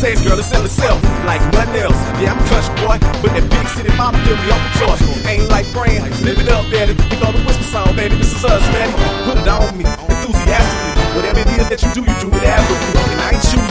taste, girl, it's in itself, like nothing else. Yeah, I'm a country boy, but that big city mama feel me open choice. Ain't like friends, live it up, daddy. You know the whisper song, baby, this is us, man. Put it on me, enthusiastically. Whatever it is that you do it admirably. And I ain't shooting